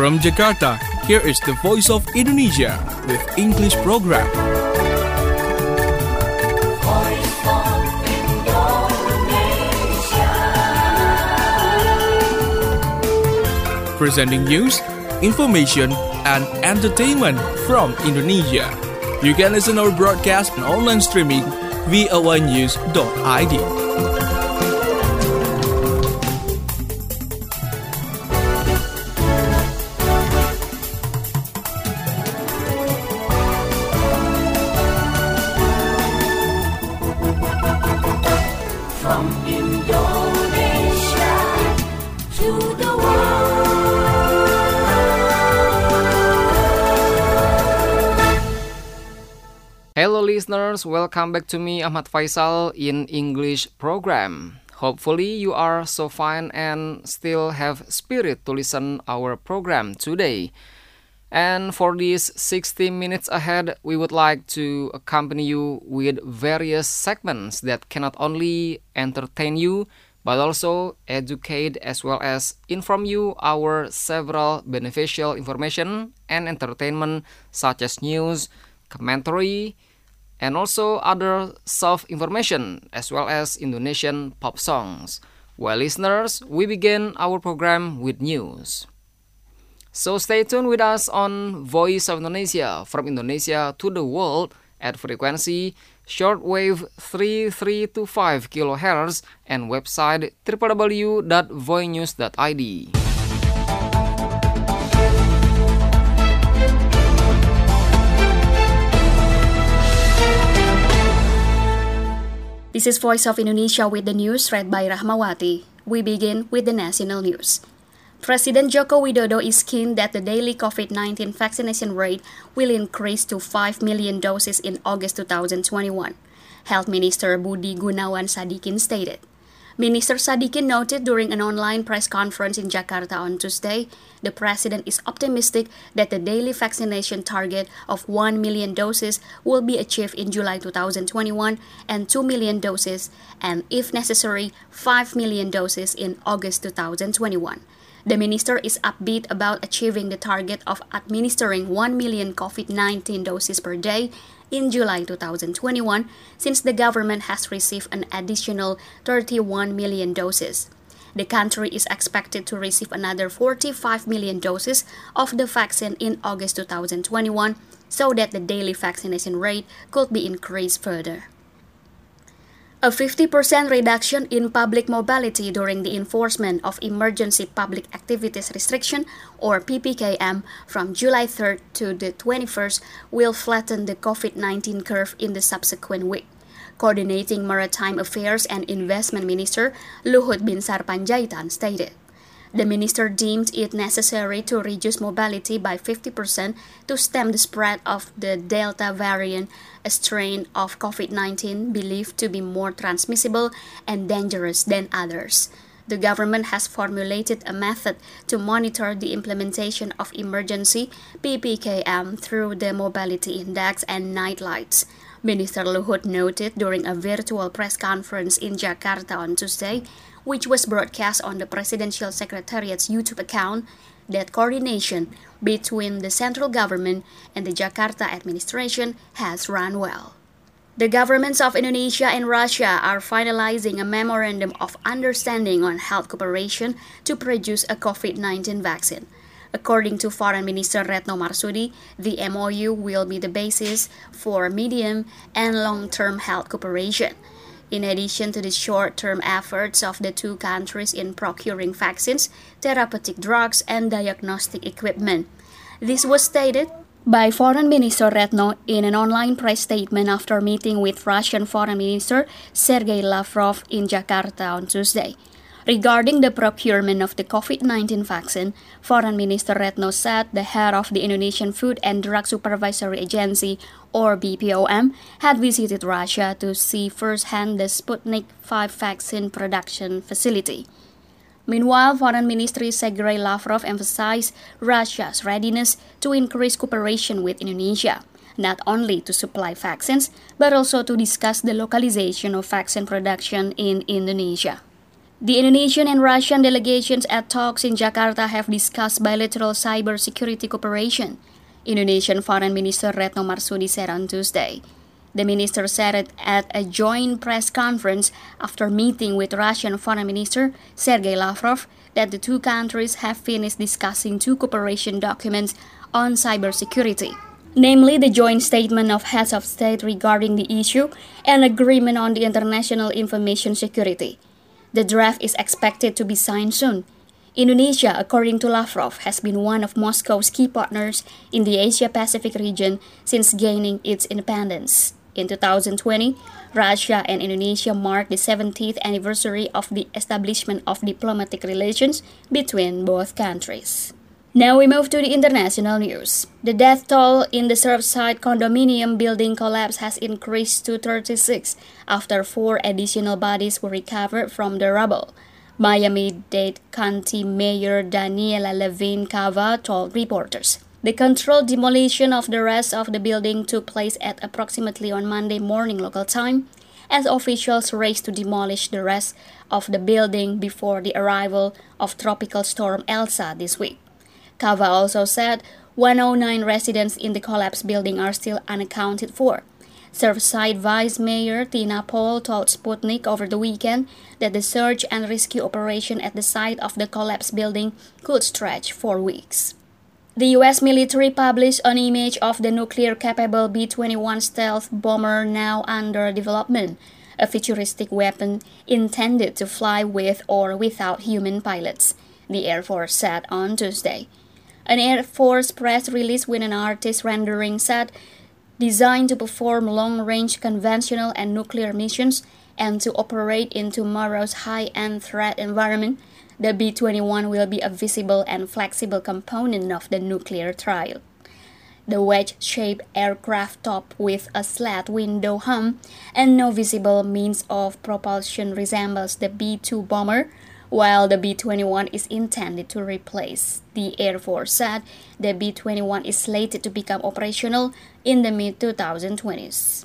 From Jakarta, here is the Voice of Indonesia with English program. Voice of Indonesia. Presenting news, information, and entertainment from Indonesia. You can listen our broadcast and online streaming via voanews.id. From Indonesia to the world. Hello listeners, welcome back to me Ahmad Faisal in English program. Hopefully you are so fine and still have spirit to listen our program today. And for these 60 minutes ahead, we would like to accompany you with various segments that can not only entertain you, but also educate as well as inform you our several beneficial information and entertainment such as news, commentary, and also other self-information as well as Indonesian pop songs. Well, listeners, we begin our program with news. So stay tuned with us on Voice of Indonesia, from Indonesia to the world at frequency shortwave 3325 kHz and website www.voinews.id. This is Voice of Indonesia with the news read by Rahmawati. We begin with the national news. President Joko Widodo is keen that the daily COVID-19 vaccination rate will increase to 5 million doses in August 2021. Health Minister Budi Gunawan Sadikin stated. Minister Sadikin noted during an online press conference in Jakarta on Tuesday, the president is optimistic that the daily vaccination target of 1 million doses will be achieved in July 2021 and 2 million doses, and if necessary, 5 million doses in August 2021. The minister is upbeat about achieving the target of administering 1 million COVID-19 doses per day in July 2021, since the government has received an additional 31 million doses. The country is expected to receive another 45 million doses of the vaccine in August 2021, so that the daily vaccination rate could be increased further. A 50% reduction in public mobility during the enforcement of Emergency Public Activities Restriction, or PPKM, from July 3rd to the 21st will flatten the COVID-19 curve in the subsequent week. Coordinating Maritime Affairs and Investment Minister Luhut Binsar Panjaitan stated. The minister deemed it necessary to reduce mobility by 50% to stem the spread of the Delta variant, a strain of COVID-19 believed to be more transmissible and dangerous than others. The government has formulated a method to monitor the implementation of emergency PPKM through the Mobility Index and night lights. Minister Luhut noted during a virtual press conference in Jakarta on Tuesday, which was broadcast on the Presidential Secretariat's YouTube account, that coordination between the central government and the Jakarta administration has run well. The governments of Indonesia and Russia are finalizing a memorandum of understanding on health cooperation to produce a COVID-19 vaccine. According to Foreign Minister Retno Marsudi, the MOU will be the basis for medium and long-term health cooperation. In addition to the short-term efforts of the two countries in procuring vaccines, therapeutic drugs, and diagnostic equipment. This was stated by Foreign Minister Retno in an online press statement after meeting with Russian Foreign Minister Sergei Lavrov in Jakarta on Tuesday. Regarding the procurement of the COVID-19 vaccine, Foreign Minister Retno said the head of the Indonesian Food and Drug Supervisory Agency, or BPOM, had visited Russia to see firsthand the Sputnik V vaccine production facility. Meanwhile, Foreign Minister Sergei Lavrov emphasized Russia's readiness to increase cooperation with Indonesia, not only to supply vaccines, but also to discuss the localization of vaccine production in Indonesia. The Indonesian and Russian delegations at talks in Jakarta have discussed bilateral cybersecurity cooperation, Indonesian Foreign Minister Retno Marsudi said on Tuesday. The minister said it at a joint press conference after meeting with Russian Foreign Minister Sergei Lavrov that the two countries have finished discussing two cooperation documents on cybersecurity, namely the joint statement of heads of state regarding the issue and agreement on the international information security. The draft is expected to be signed soon. Indonesia, according to Lavrov, has been one of Moscow's key partners in the Asia-Pacific region since gaining its independence. In 2020, Russia and Indonesia marked the 70th anniversary of the establishment of diplomatic relations between both countries. Now we move to the international news. The death toll in the Surfside condominium building collapse has increased to 36 after 4 additional bodies were recovered from the rubble. Miami-Dade County Mayor Daniela Levine Cava told reporters. The controlled demolition of the rest of the building took place at approximately on Monday morning local time, as officials raced to demolish the rest of the building before the arrival of Tropical Storm Elsa this week. Cava also said 109 residents in the collapsed building are still unaccounted for. Surfside Vice Mayor Tina Paul told Sputnik over the weekend that the search and rescue operation at the site of the collapsed building could stretch for weeks. The U.S. military published an image of the nuclear-capable B-21 stealth bomber now under development, a futuristic weapon intended to fly with or without human pilots, the Air Force said on Tuesday. An Air Force press release with an artist rendering said, designed to perform long-range conventional and nuclear missions and to operate in tomorrow's high-end threat environment, the B-21 will be a visible and flexible component of the nuclear trial. The wedge-shaped aircraft topped with a slat window hum and no visible means of propulsion resembles the B-2 bomber, while the B-21 is intended to replace. The Air Force said the B-21 is slated to become operational in the mid-2020s.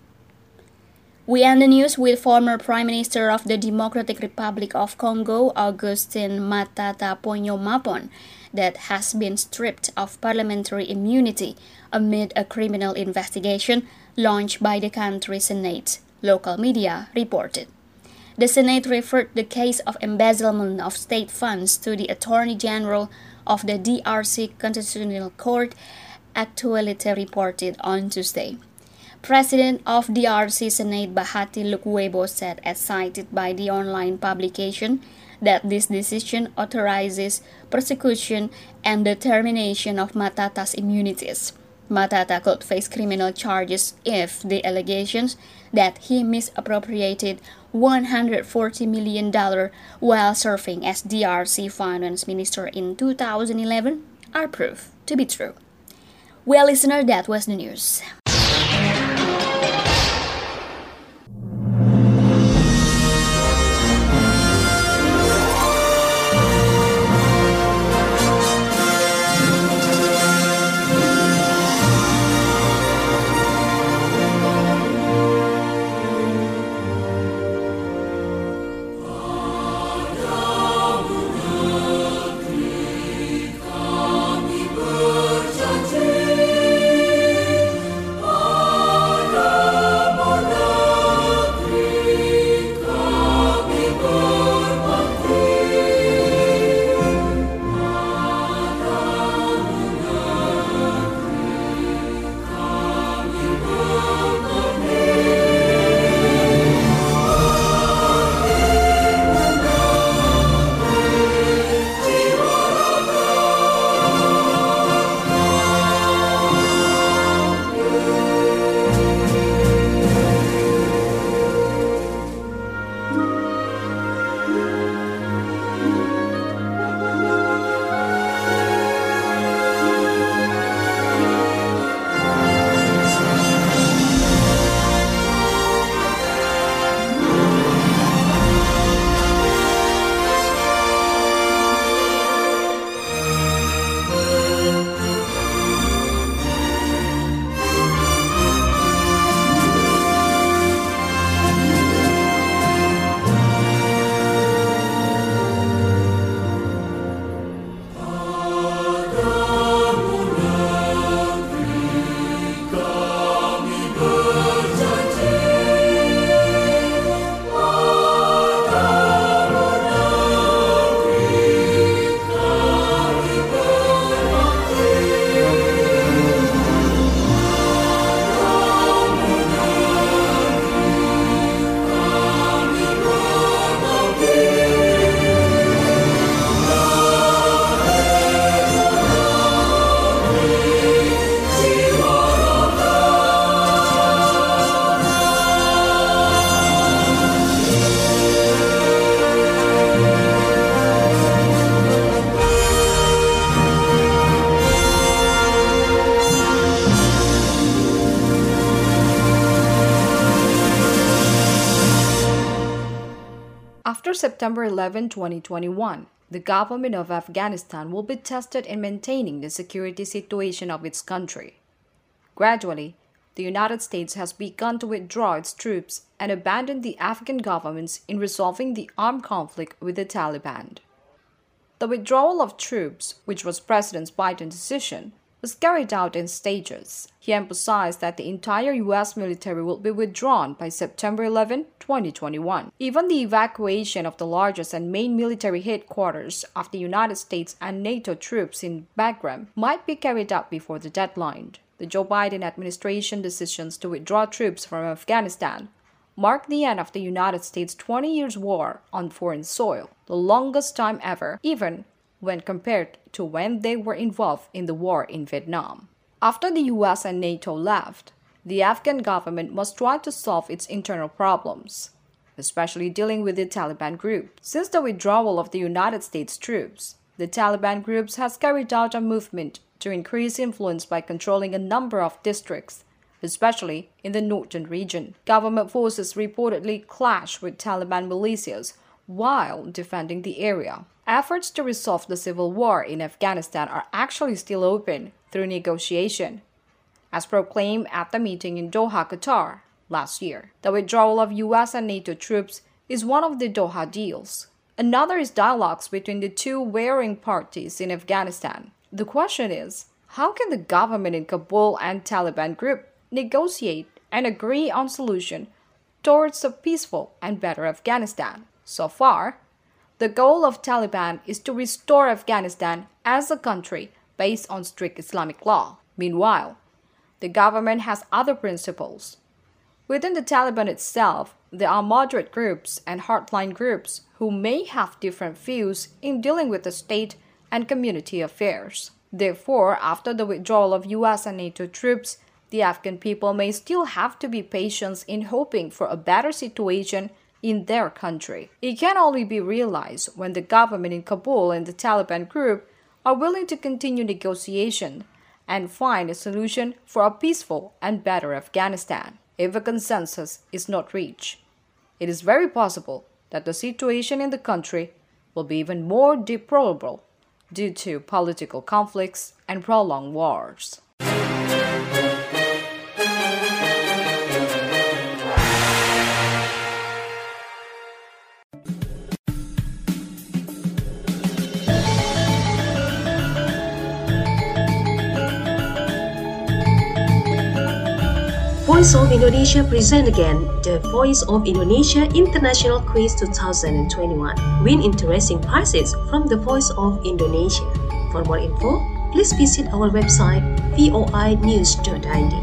We end the news with former Prime Minister of the Democratic Republic of Congo, Augustin Matata Ponyo Mapon, that has been stripped of parliamentary immunity amid a criminal investigation launched by the country's Senate, local media reported. The Senate referred the case of embezzlement of state funds to the Attorney General of the DRC Constitutional Court, Actualite reported on Tuesday. President of DRC Senate Bahati Lukwebo said, as cited by the online publication, that this decision authorizes prosecution and the termination of Matata's immunities. Matata could face criminal charges if the allegations that he misappropriated $140 million while serving as DRC Finance Minister in 2011 are proved to be true. Well, listener, that was the news. After September 11, 2021, the government of Afghanistan will be tested in maintaining the security situation of its country. Gradually, the United States has begun to withdraw its troops and abandon the Afghan government in resolving the armed conflict with the Taliban. The withdrawal of troops, which was President Biden's decision, was carried out in stages. He emphasized that the entire U.S. military will be withdrawn by September 11, 2021. Even the evacuation of the largest and main military headquarters of the United States and NATO troops in Bagram might be carried out before the deadline. The Joe Biden administration decisions to withdraw troops from Afghanistan mark the end of the United States' 20 years war on foreign soil, the longest time ever, even when compared to when they were involved in the war in Vietnam. After the US and NATO left, the Afghan government must try to solve its internal problems, especially dealing with the Taliban group. Since the withdrawal of the United States troops, the Taliban groups has carried out a movement to increase influence by controlling a number of districts, especially in the northern region. Government forces reportedly clash with Taliban militias while defending the area. Efforts to resolve the civil war in Afghanistan are actually still open through negotiation, as proclaimed at the meeting in Doha, Qatar, last year. The withdrawal of US and NATO troops is one of the Doha deals. Another is dialogues between the two warring parties in Afghanistan. The question is, how can the government in Kabul and Taliban group negotiate and agree on solution towards a peaceful and better Afghanistan? So far, the goal of Taliban is to restore Afghanistan as a country based on strict Islamic law. Meanwhile, the government has other principles. Within the Taliban itself, there are moderate groups and hardline groups who may have different views in dealing with the state and community affairs. Therefore, after the withdrawal of US and NATO troops, the Afghan people may still have to be patient in hoping for a better situation in their country. It can only be realized when the government in Kabul and the Taliban group are willing to continue negotiation and find a solution for a peaceful and better Afghanistan. If a consensus is not reached, it is very possible that the situation in the country will be even more deplorable due to political conflicts and prolonged wars. Voice of Indonesia present again the Voice of Indonesia International Quiz 2021. Win interesting prizes from the Voice of Indonesia. For more info, please visit our website voinews.id.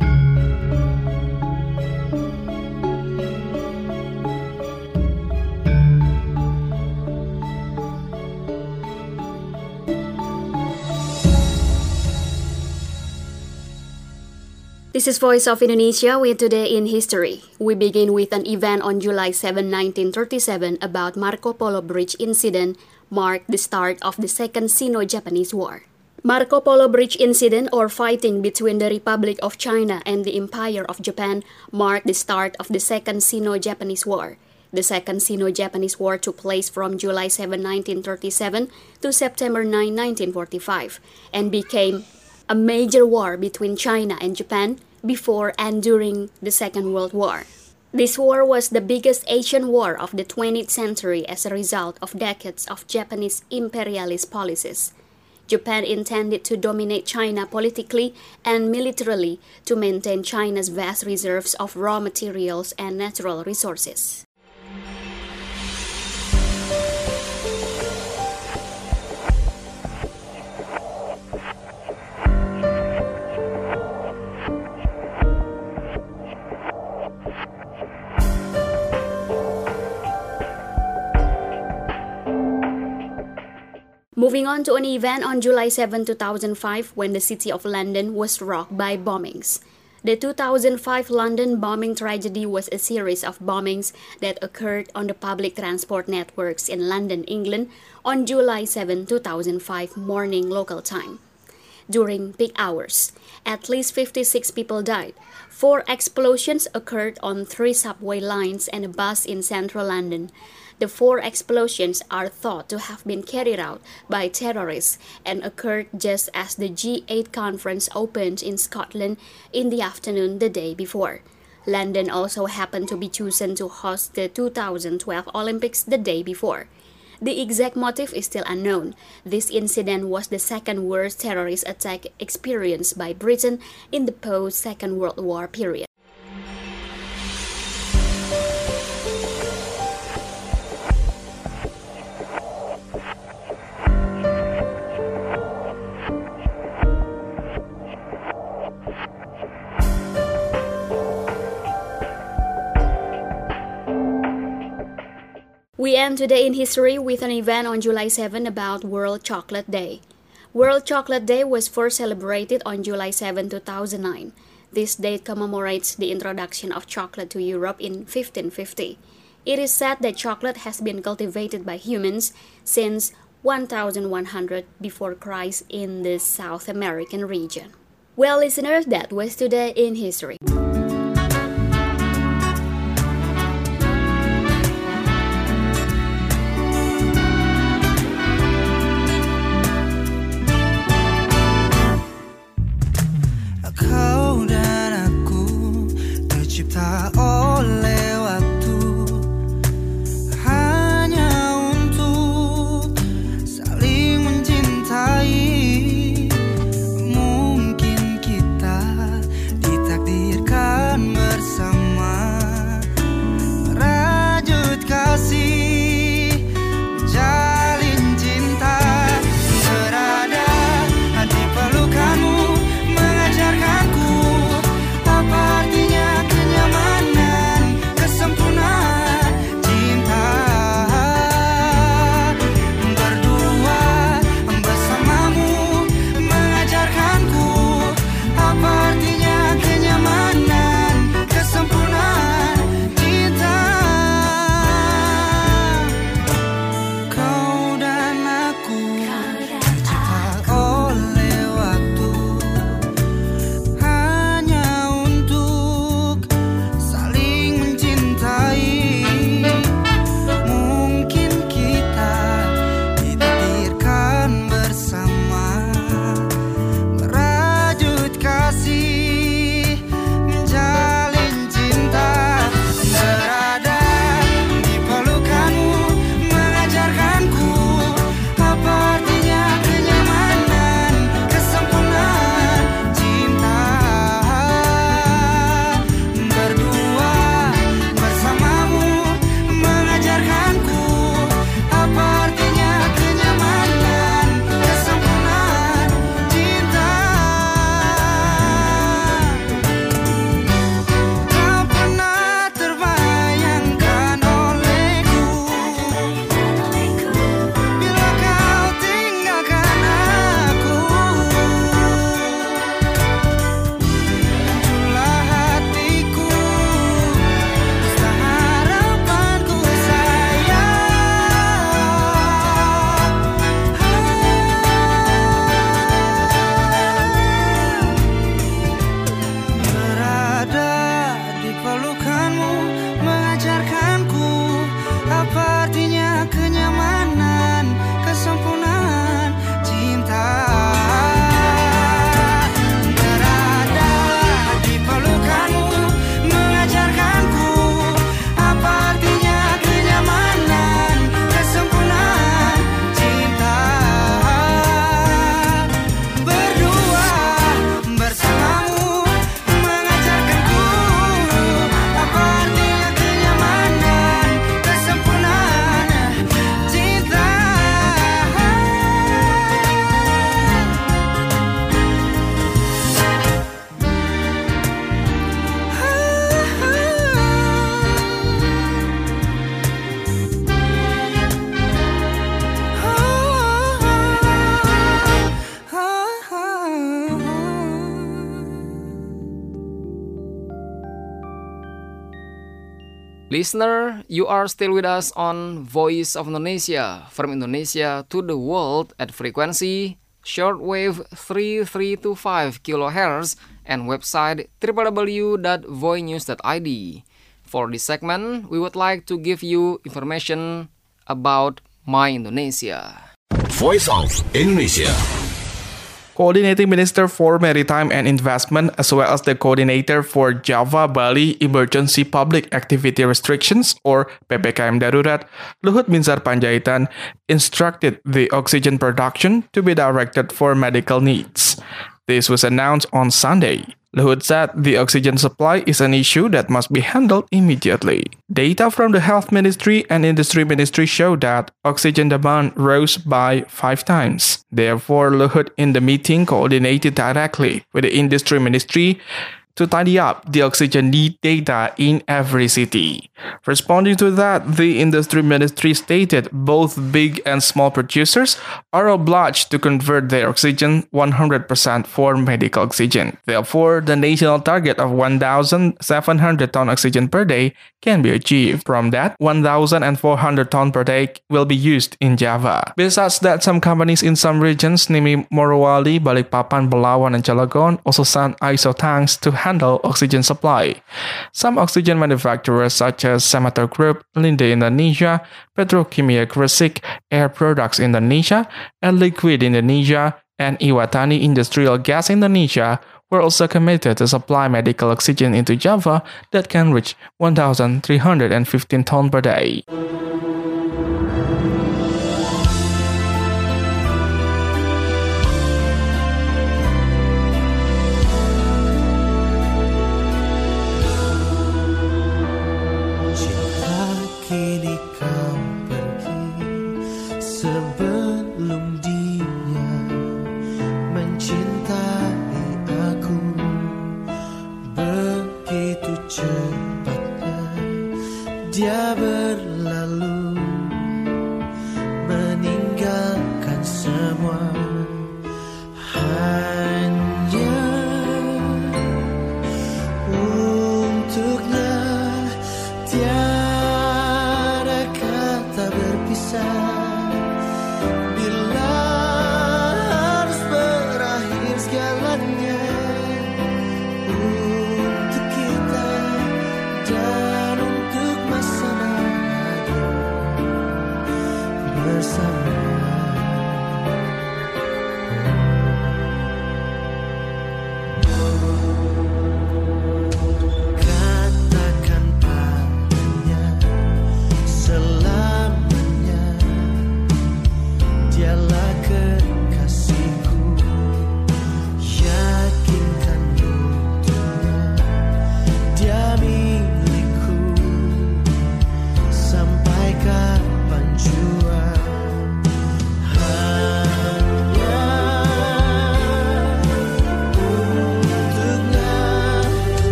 This is Voice of Indonesia with Today in History. We begin with an event on July 7, 1937 about Marco Polo Bridge incident marked the start of the Second Sino-Japanese War. Marco Polo Bridge incident or fighting between the Republic of China and the Empire of Japan marked the start of the Second Sino-Japanese War. The Second Sino-Japanese War took place from July 7, 1937 to September 9, 1945 and became a major war between China and Japan before and during the Second World War. This war was the biggest Asian war of the 20th century as a result of decades of Japanese imperialist policies. Japan intended to dominate China politically and militarily to maintain China's vast reserves of raw materials and natural resources. Moving on to an event on July 7, 2005, when the city of London was rocked by bombings. The 2005 London bombing tragedy was a series of bombings that occurred on the public transport networks in London, England, on July 7, 2005 morning local time. During peak hours, at least 56 people died. 4 explosions occurred on 3 subway lines and a bus in central London. The 4 explosions are thought to have been carried out by terrorists and occurred just as the G8 conference opened in Scotland in the afternoon the day before. London also happened to be chosen to host the 2012 Olympics the day before. The exact motive is still unknown. This incident was the second worst terrorist attack experienced by Britain in the post-Second World War period. We end today in history with an event on July 7 about World Chocolate Day. World Chocolate Day was first celebrated on July 7, 2009. This date commemorates the introduction of chocolate to Europe in 1550. It is said that chocolate has been cultivated by humans since 1100 before Christ in the South American region. Well, listeners, that was today in history. Kau dan aku tercipta oleh waktu hanya untuk saling mencintai. Mungkin kita ditakdirkan bersama merajut kasih, menjalin cinta, berada di pelukanmu, mengajarkanku apa artinya kenyamanan, kesempurnaan cinta. Berdua bersamamu, mengajarkanku apa artinya kenyamanan, kesempurnaan cinta. Kau dan aku tercipta oleh waktu hanya untuk saling mencintai. Mungkin kita ditakdirkan bersama merajut kasih, menjalin cinta, berada di pelukanmu, mengajarkanku apa artinya kenyamanan, kesempurnaan cinta. Berdua bersamamu, mengajarkanku apa artinya kenyamanan, kesempurnaan cinta. Tak pernah terbayangkan olehku bila kau tinggalkan aku. Itulah hatiku, beserta harapanku sayang. Berada di pelukanmu, mengajarkanku apa artinya kenyamanan, kesempurnaan cinta. Berada di pelukanmu, mengajarkanku apa artinya kenyamanan, kesempurnaan cinta. Berdua bersamamu, mengajarkanku apa artinya kenyamanan, kesempurnaan cinta. Listener, you are still with us on Voice of Indonesia, from Indonesia to the world at frequency shortwave 3325 kHz and website www.voinews.id. For this segment, we would like to give you information about My Indonesia. Voice of Indonesia. Coordinating Minister for Maritime and Investment, as well as the coordinator for Java-Bali Emergency Public Activity Restrictions, or PPKM Darurat, Luhut Binsar Panjaitan, instructed the oxygen production to be directed for medical needs. This was announced on Sunday. Luhut said the oxygen supply is an issue that must be handled immediately. Data from the Health Ministry and Industry Ministry show that oxygen demand rose by 5 times. Therefore, Luhut in the meeting coordinated directly with the Industry Ministry to tidy up the oxygen need data in every city. Responding to that, the Industry Ministry stated both big and small producers are obliged to convert their oxygen 100% for medical oxygen. Therefore, the national target of 1,700 ton oxygen per day can be achieved. From that, 1,400 ton per day will be used in Java. Besides that, some companies in some regions, namely Morowali, Balikpapan, Belawan, and Cilegon, also sent ISO tanks to handle oxygen supply. Some oxygen manufacturers such as Samator Group, Linde Indonesia, Petrokimia Gresik, Air Products Indonesia, and Liquid Indonesia, and Iwatani Industrial Gas Indonesia were also committed to supply medical oxygen into Java that can reach 1,315 ton per day. Kini kau pergi sebelum dia mencintai aku. Begitu cepatnya dia berlalu, meninggalkan semua. Hanya untuknya tiada kata berpisah. Bila harus berakhir segalanya untuk kita dan untuk masa lalu.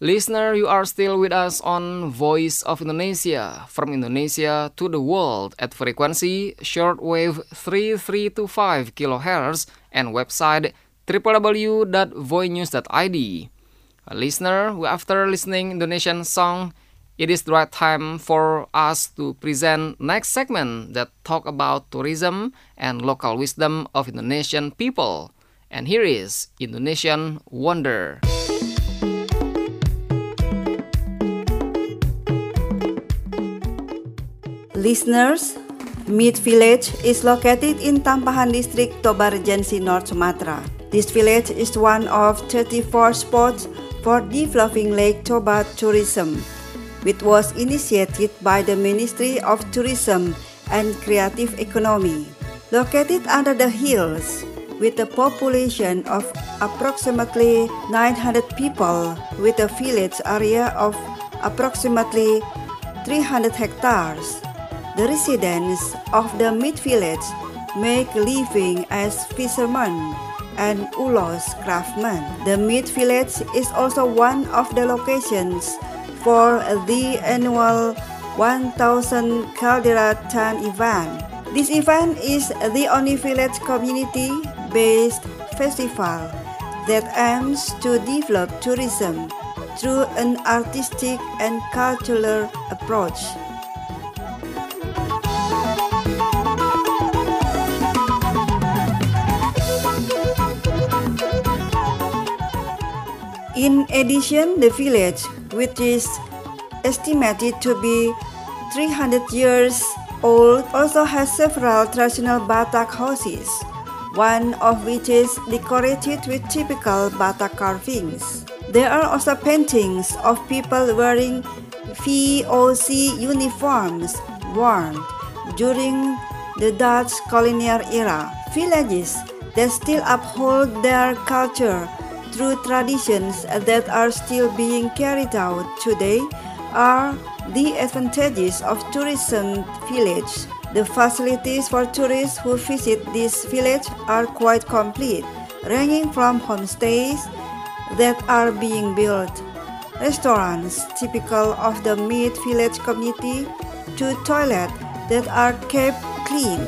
Listener, you are still with us on Voice of Indonesia, from Indonesia to the world at frequency shortwave 3325 kHz and website www.voinews.id. Listener, after listening Indonesian song, it is the right time for us to present next segment that talk about tourism and local wisdom of Indonesian people. And here is Indonesian Wonder. Listeners, Meat Village is located in Tampahan District, Toba Regency, North Sumatra. This village is one of 34 spots for developing Lake Toba tourism, which was initiated by the Ministry of Tourism and Creative Economy. Located under the hills, with a population of approximately 900 people, with a village area of approximately 300 hectares. The residents of the Meat Village make a living as fishermen and ulos craftsmen. The Meat Village is also one of the locations for the annual 1000 Caldera Tan event. This event is the only village community-based festival that aims to develop tourism through an artistic and cultural approach. In addition, the village, which is estimated to be 300 years old, also has several traditional Batak houses, one of which is decorated with typical Batak carvings. There are also paintings of people wearing VOC uniforms worn during the Dutch colonial era. Villages that still uphold their culture through traditions that are still being carried out today are the advantages of tourism village. The facilities for tourists who visit this village are quite complete, ranging from homestays that are being built, restaurants typical of the Meat Village community, to toilets that are kept clean.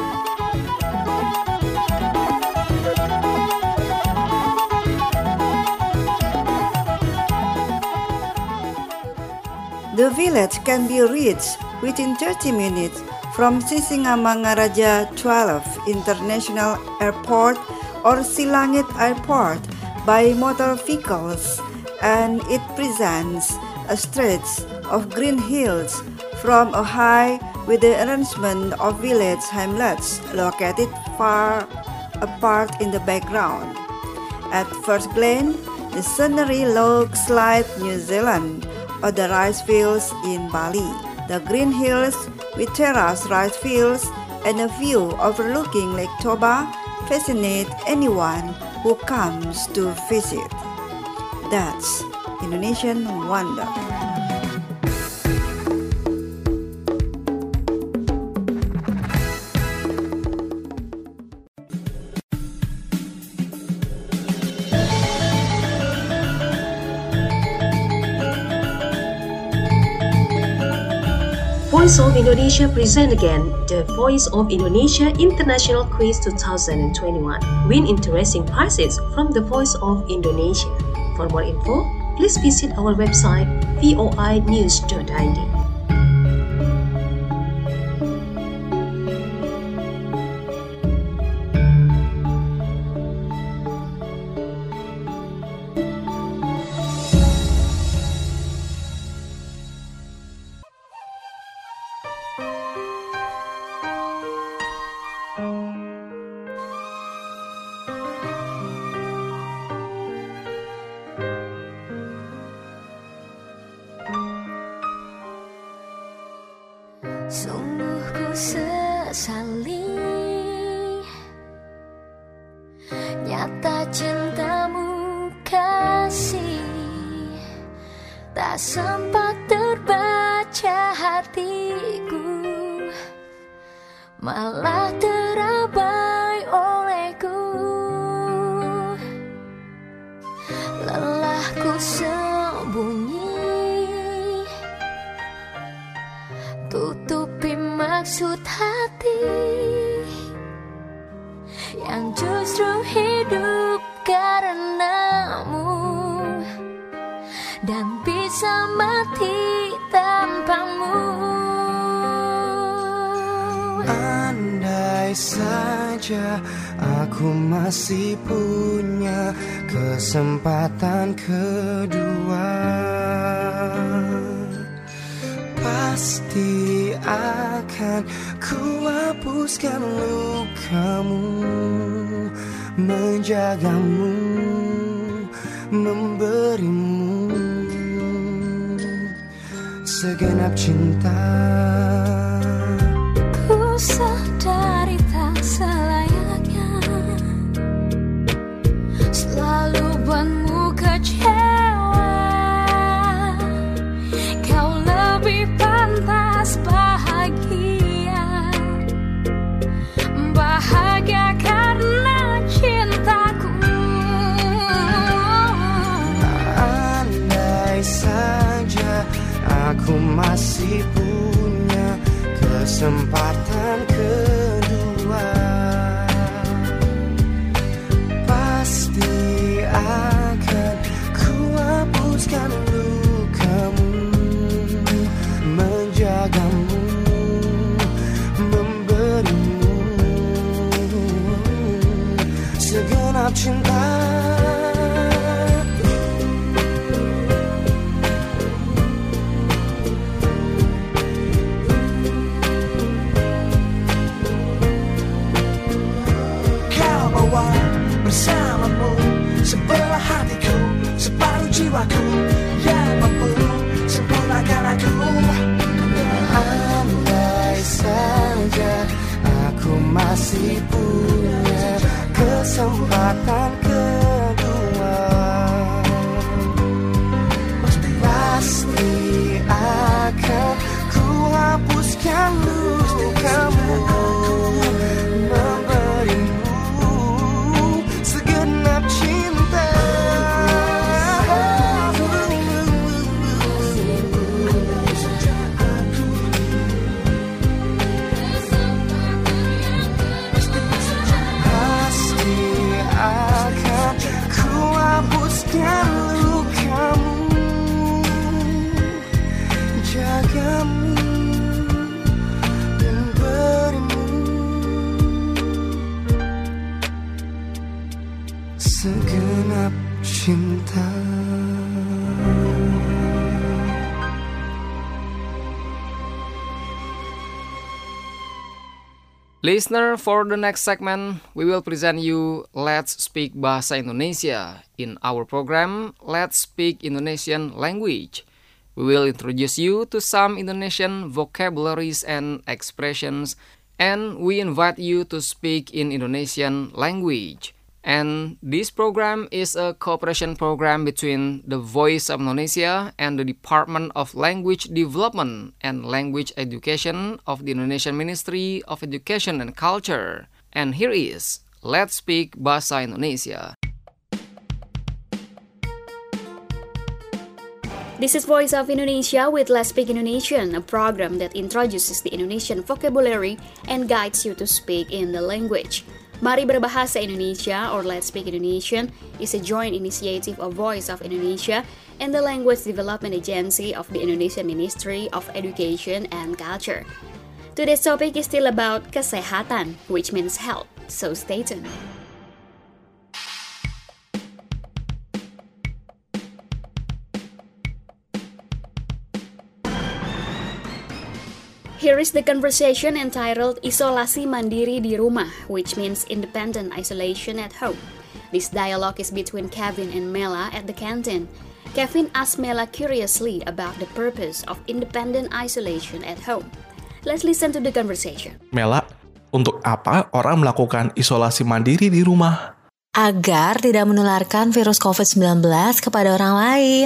The village can be reached within 30 minutes from Sisingamangaraja 12 International Airport or Silangit Airport by motor vehicles, and it presents a stretch of green hills from a high with the arrangement of village hamlets located far apart in the background. At first glance, the scenery looks like New Zealand or the rice fields in Bali. The green hills with terraced rice fields and a view overlooking Lake Toba fascinate anyone who comes to visit. That's Indonesian Wonder. Voice of Indonesia present again the Voice of Indonesia International Quiz 2021. Win interesting prizes from the Voice of Indonesia. For more info, please visit our website voinews.id. Sungguh ku sesali nyata cintamu kasih, tak sempat terbaca hatiku, malah terabai olehku. Lelahku sembunyi maksud hati yang justru hidup karenamu dan bisa mati tanpamu. Andai saja aku masih punya kesempatan kedua, pasti akan ku hapuskan lukamu, menjagamu, memberimu segenap cinta. Ku sadari tak selayaknya selalu buatmu kecewa. Kau lebih pantas bahagia, bahagia karena cintaku. Andai saja aku masih punya kesempatan kedua, pasti akan ku hapuskan lukamu, menjagamu, memberimu segenap cinta. Bersamamu, sebelah hatiku, separuh jiwaku yang mampu sempurnakan aku. Andai saja aku masih punya kesempatan kedua, pasti akan ku hapuskan lukamu, segenap cinta. Listener, for the next segment, we will present you Let's Speak Bahasa Indonesia. In our program, Let's Speak Indonesian Language. We will introduce you to some Indonesian vocabularies and expressions, and we invite you to speak in Indonesian language. And this program is a cooperation program between the Voice of Indonesia and the Department of Language Development and Language Education of the Indonesian Ministry of Education and Culture. And here is Let's Speak Bahasa Indonesia. This is Voice of Indonesia with Let's Speak Indonesian, a program that introduces the Indonesian vocabulary and guides you to speak in the language. Mari Berbahasa Indonesia, or Let's Speak Indonesian, is a joint initiative of Voice of Indonesia and the Language Development Agency of the Indonesian Ministry of Education and Culture. Today's topic is still about kesehatan, which means health, so stay tuned. Here is the conversation entitled Isolasi Mandiri di Rumah, which means independent isolation at home. This dialogue is between Kevin and Mela at the canteen. Kevin asks Mela curiously about the purpose of independent isolation at home. Let's listen to the conversation. Mela, untuk apa orang melakukan isolasi mandiri di rumah? Agar tidak menularkan virus COVID-19 kepada orang lain.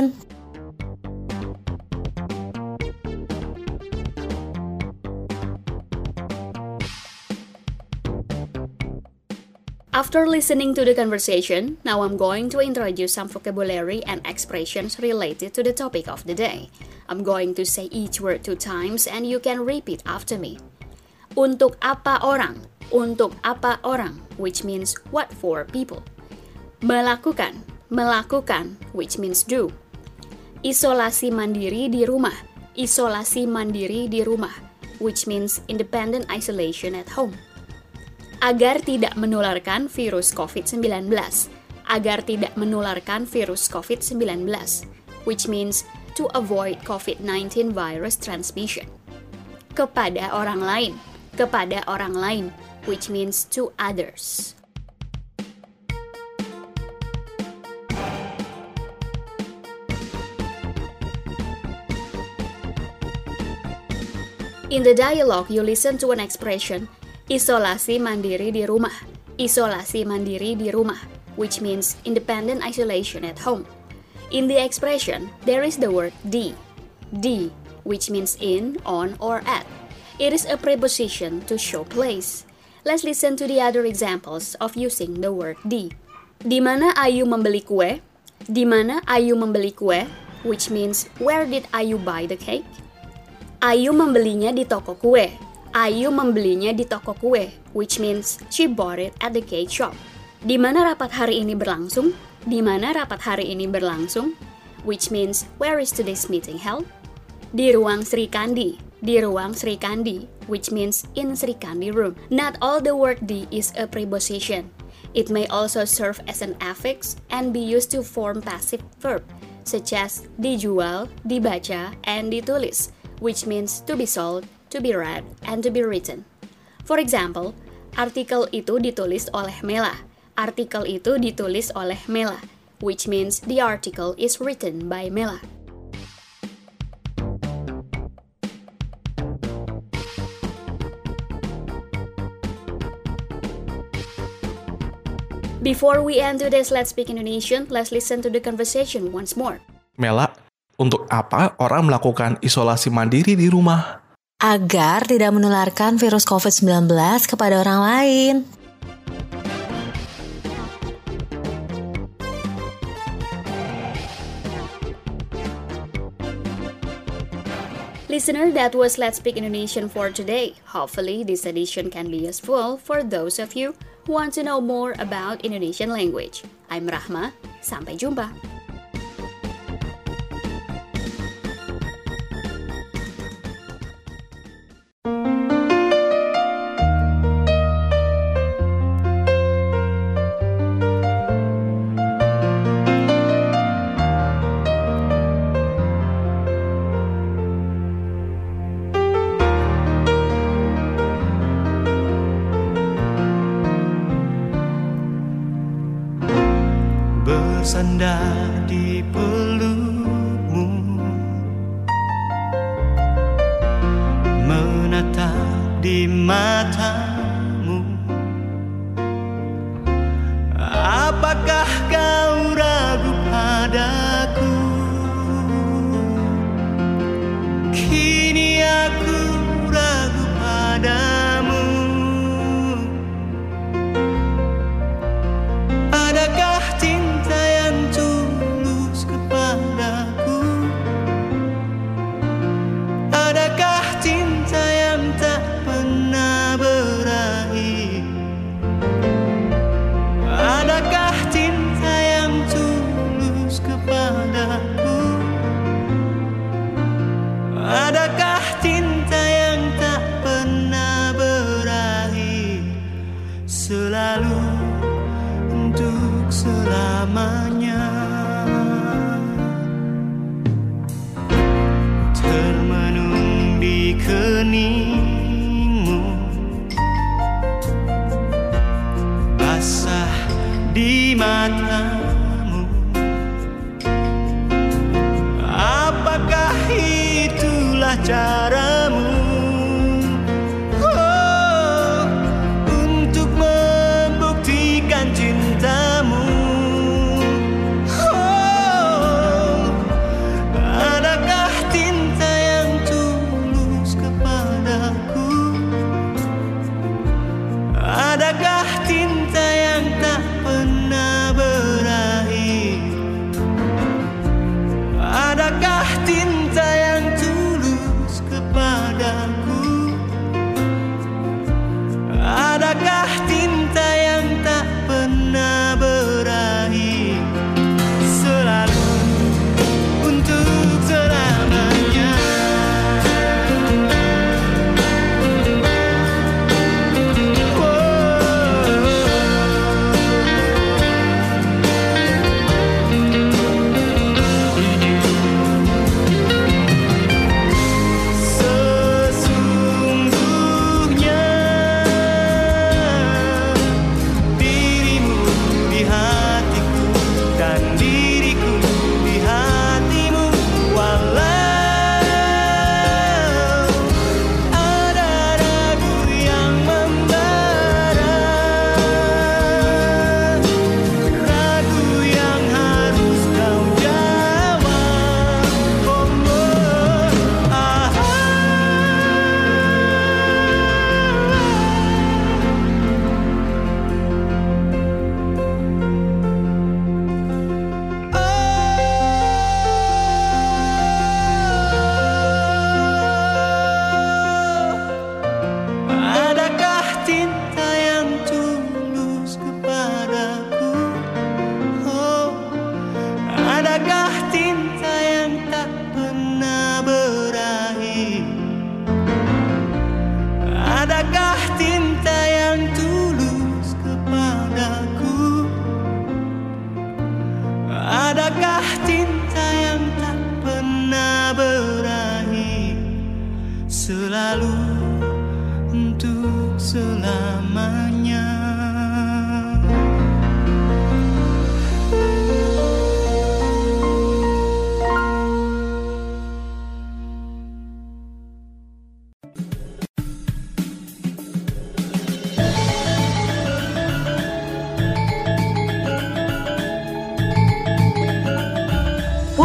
After listening to the conversation, now I'm going to introduce some vocabulary and expressions related to the topic of the day. I'm going to say each word 2 times and you can repeat after me. Untuk apa orang? Untuk apa orang, which means what for people. Melakukan, melakukan, which means do. Isolasi mandiri di rumah, isolasi mandiri di rumah, which means independent isolation at home. Agar tidak menularkan virus COVID-19, agar tidak menularkan virus COVID-19, which means to avoid COVID-19 virus transmission. Kepada orang lain, which means to others. In the dialogue, you listen to an expression, isolasi mandiri di rumah, isolasi mandiri di rumah, which means independent isolation at home. In the expression, there is the word di, which means in, on, or at. It is a preposition to show place. Let's listen to the other examples of using the word di. Di mana Ayu membeli kue? Di mana Ayu membeli kue? Which means, where did Ayu buy the cake? Ayu membelinya di toko kue. Ayu membelinya di toko kue, which means she bought it at the cake shop. Di mana rapat hari ini berlangsung? Di mana rapat hari ini berlangsung? Which means, where is today's meeting held? Di ruang Sri Kandi. Di ruang Sri Kandi, which means in Sri Kandi room. Not all the word di is a preposition. It may also serve as an affix and be used to form passive verb, such as dijual, dibaca, and ditulis, which means to be sold, to be read, and to be written. For example, artikel itu ditulis oleh Mela. Artikel itu ditulis oleh Mela, which means the article is written by Mela. Before we end today's Let's Speak Indonesian, let's listen to the conversation once more. Mela, untuk apa orang melakukan isolasi mandiri di rumah? Agar tidak menularkan virus COVID-19 kepada orang lain. Listener, that was Let's Speak Indonesian for today. Hopefully, this edition can be useful for those of you who want to know more about Indonesian language. I'm Rahma. Sampai jumpa. Bersandar di pelukmu, menatap di matamu. Apakah kau ragu padaku? Kini aku ragu padamu. Adakah cinta yang tulus kepadaku? Adakah cinta yang tak pernah berakhir? Adakah cinta yang tulus kepadaku? Adakah cinta yang tak pernah berakhir? Selalu untuk selamanya. Termenung di keningmu, basah di matamu. Apakah itulah caramu? Untuk membuktikan cintamu. Adakah cinta yang tulus kepadaku? Adakah cinta yang tak pernah berakhir? Adakah cinta yang tulus kepadaku?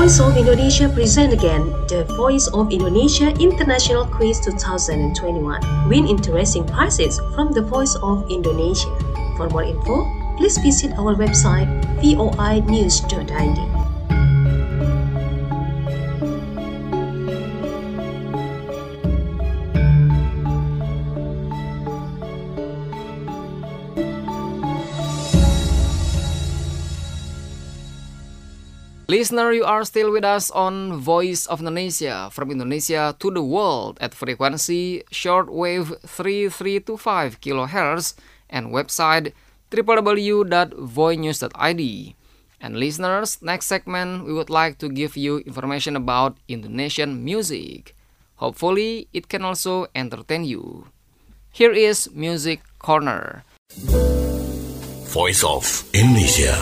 Voice of Indonesia present again the Voice of Indonesia International Quiz 2021. Win interesting prizes from the Voice of Indonesia. For more info, please visit our website voinews.id. Listener, you are still with us on Voice of Indonesia, from Indonesia to the world at frequency shortwave 3325 kHz and website www.voinews.id. And listeners, next segment we would like to give you information about Indonesian music. Hopefully, it can also entertain you. Here is Music Corner. Voice of Indonesia.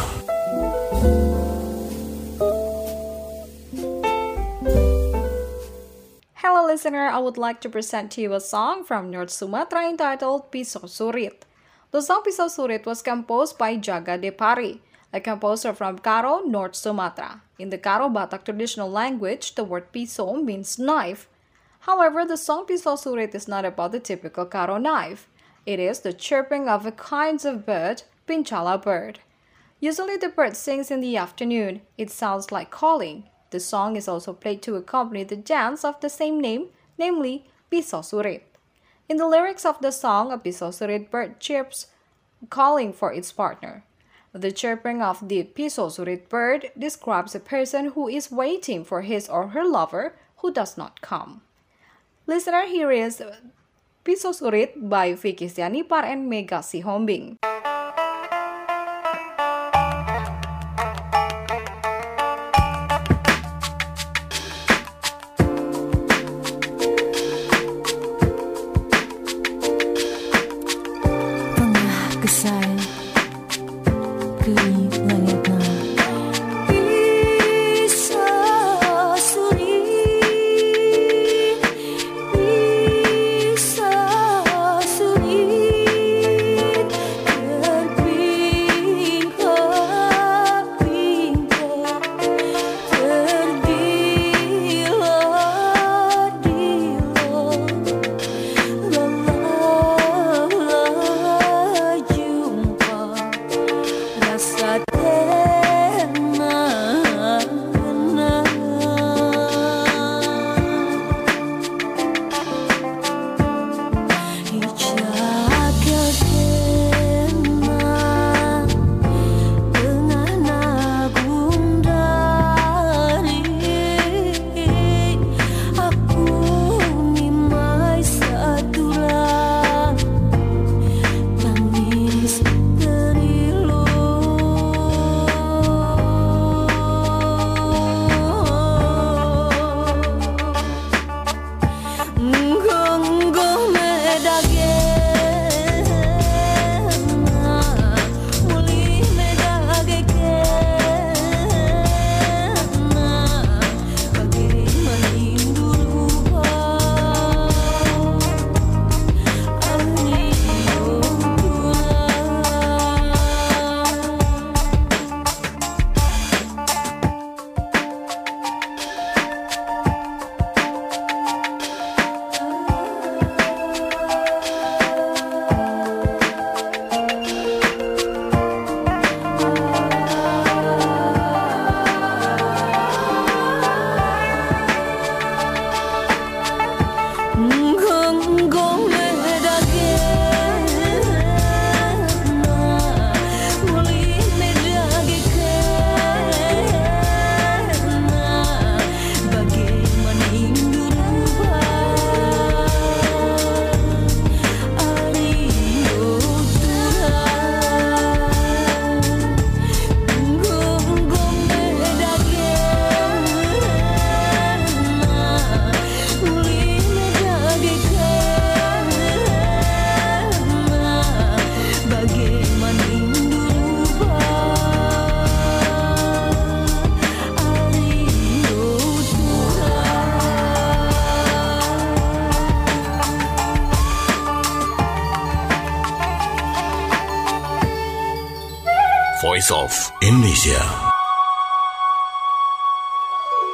Hello listener, I would like to present to you a song from North Sumatra entitled Pisau Surit. The song Pisau Surit was composed by Jaga Depari, a composer from Karo, North Sumatra. In the Karo Batak traditional language, the word pisau means knife. However, the song Pisau Surit is not about the typical Karo knife. It is the chirping of a kind of bird, Pinchala bird. Usually the bird sings in the afternoon. It sounds like calling. The song is also played to accompany the dance of the same name, namely Pisau Surit. In the lyrics of the song, a Pisau Surit bird chirps, calling for its partner. The chirping of the Pisau Surit bird describes a person who is waiting for his or her lover who does not come. Listener, here is Pisau Surit by Vicky Sianipar and Mega Sihombing. Voice of Indonesia.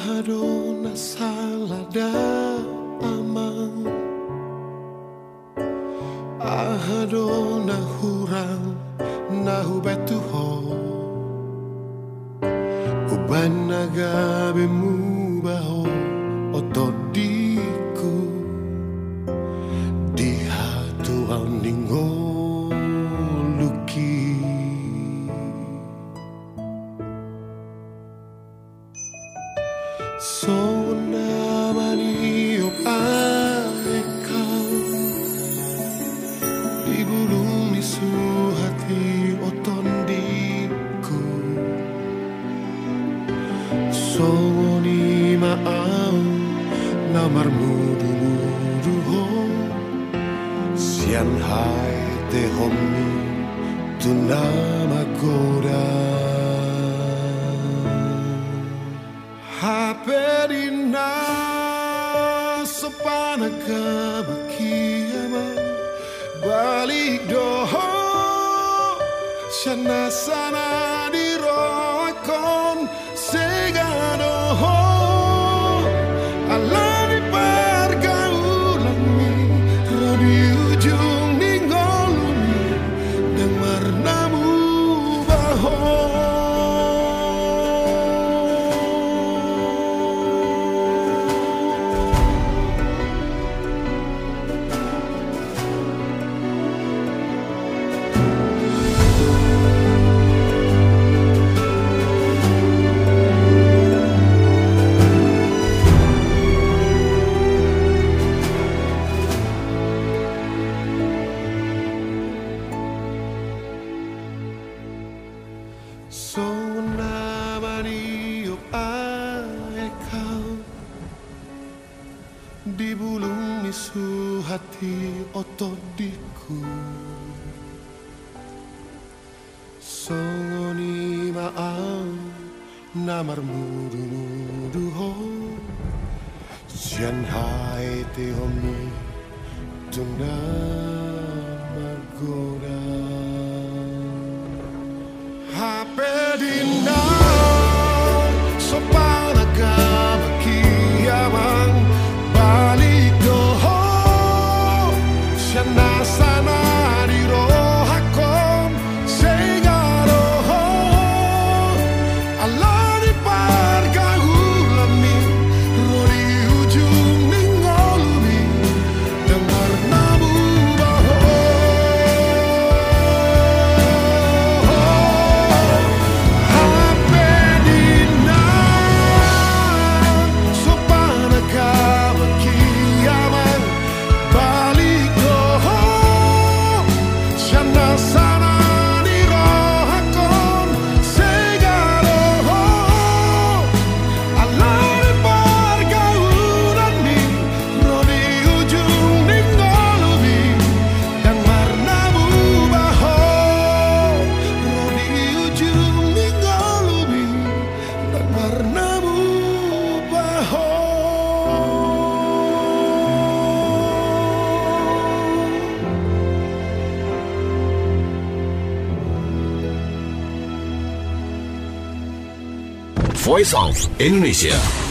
Ahadona salada amang Ahadona hurang nahu betuho Uban nagabe mu baho otodiku di hatu aningo luki Sona mani op aikau di bulu misu hati otondiku Soni maau namar mudu ho sian hai te homi tu nama goda Haperina sepana kebakiama balik doho shana sana di roakon segadoho alani pergaulan mi di ujung ninggolumi dan warnamu baho Sona maniup aikau di bulung misu hati otodiku Songoni maau namar mudu ho sian hai te homi tuna magoda Hapedina sopana kabakiamang balik doho shana sana di rohakom segaroho alani pargahulami rodi ujung ninggolumi dengar namu baho Voice of Indonesia.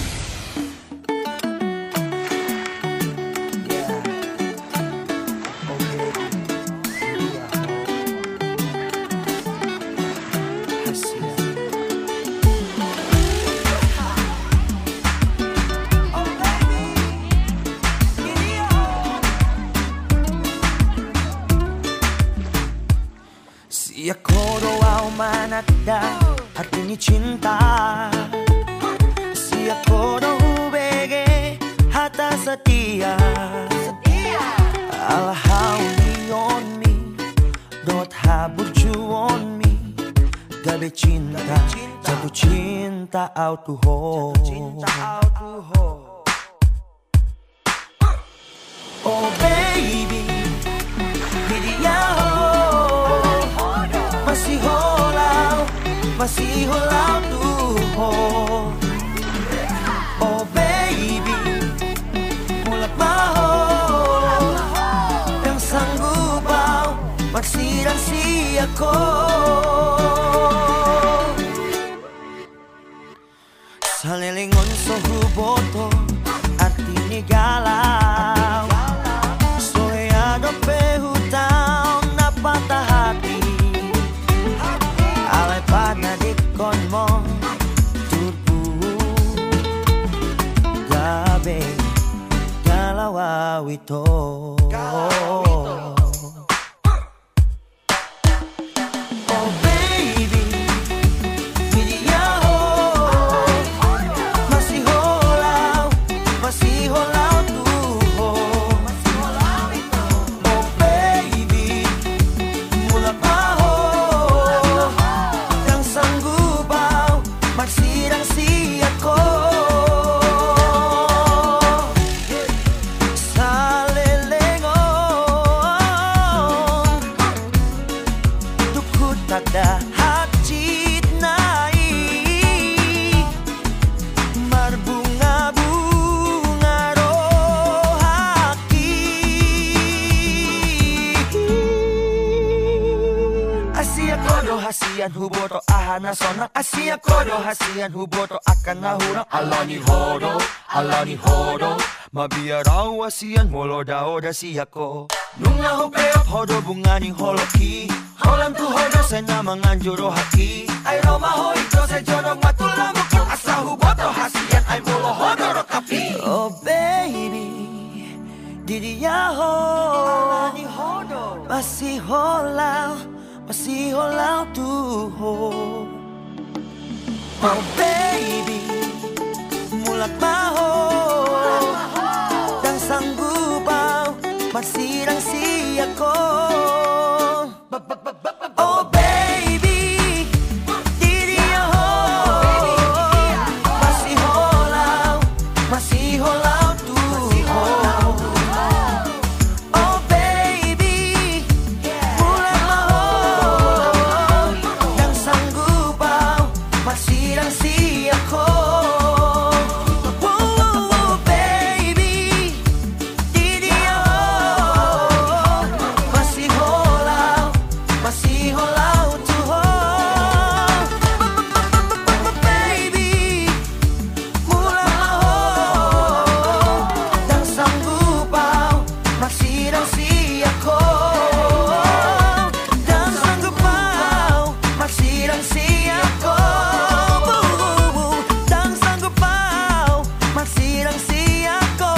Si ako daw manakda artinya cinta Si ako daw hubege hata setia Alhauli on me dot haburju on me Gabe cinta jatuh cinta out to hold Oh baby dia masih holau tuh Oh baby mulak maho yang sanggup bau maksi dan si aku salilingon so huboto artinya galau. Soleado pehutang na patah hati, alay pada dikon mo turbu gabe galau awito. Hasian huboto ahana sonang Asia kodo hasian huboto akan nahurang Alani hodo Mabiarau hasian molo daoda siyako Nunga hopeop hodo bungani holoki Holam tu hodo sena manganjuro haki Ay roma hoito se jodong matula mukul Asa huboto hasian ay molo hodo rokapi. Oh baby didiyaho Alani hodo masih holau tuho. Oh baby mulat maho dan sanggupau masirang siyako. Oh baby didiyaho masih holau tuho. Oh baby mulat maho dan sanggupau masirang siyako. Oh baby didiyaho masih holau tuho. Baby mulat maho dan sanggupau masirang siyako. Dan sanggupau masirang siyako. Dan sanggupau masirang siyako.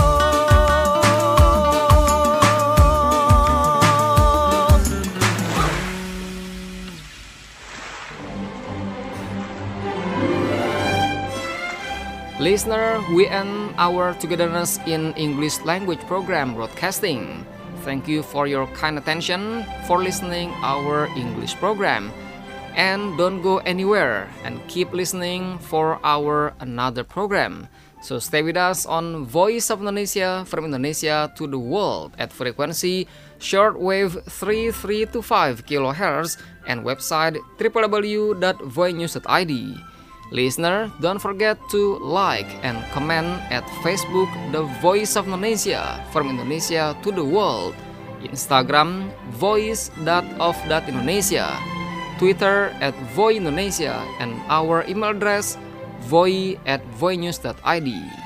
Listener, we end our togetherness in English language program broadcasting. Thank you for your kind attention for listening our English program. And don't go anywhere and keep listening for our another program. So stay with us on Voice of Indonesia from Indonesia to the world at frequency shortwave 3325 kHz and website www.voinews.id. Listener, don't forget to like and comment at Facebook The Voice of Indonesia from Indonesia to the world, Instagram voice.of.indonesia, Twitter @voindonesia, and our email address voi@voinews.id.